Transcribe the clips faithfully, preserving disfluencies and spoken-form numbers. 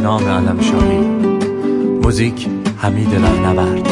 نام علم شامی. موزیک حمید رهنورد.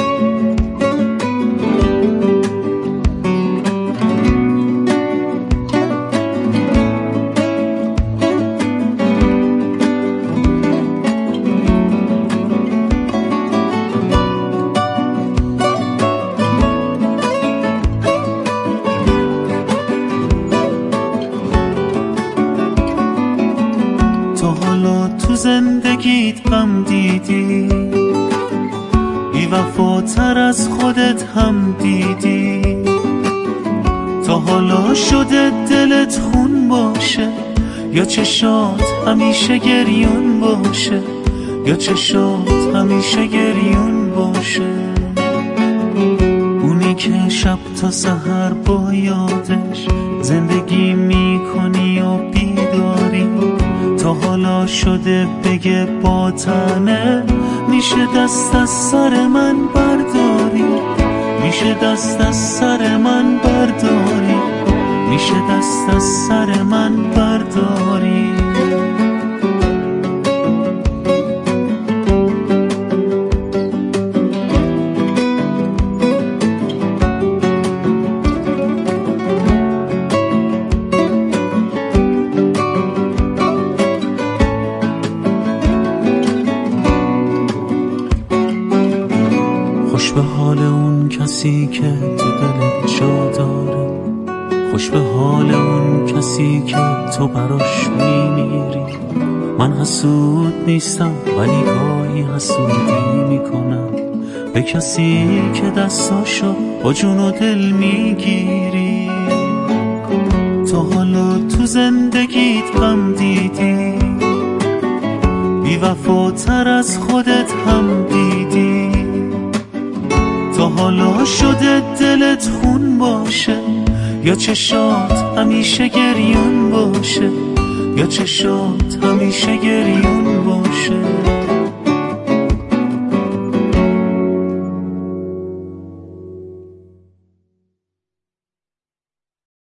تو زندگیت غم دیدی، بی وفاتر از خودت هم دیدی. تا حالا شده دلت خون باشه، یا چشات همیشه گریون باشه، یا چشات همیشه گریون باشه. اونی که شب تا سحر با یادش زندگی میکنی و بیداری. تا حالا شده بگه با تنه، میشه دست از سر من برداری، میشه دست از سر من برداری، میشه دست از سر من برداری. خوش به حال اون کسی که تو دلت جا داره، خوش به حال اون کسی که تو براش میمیری. من حسود نیستم ولی گاهی حسودی میکنم به کسی که دستاشو با جون و دل میگیری. تا حالا تو زندگیت غم دیدی، بی وفاتر از خودت هم دیدی. تا حالا شده دلت خون باشه، یا چشات همیشه گریون باشه، یا چشات همیشه گریون باشه.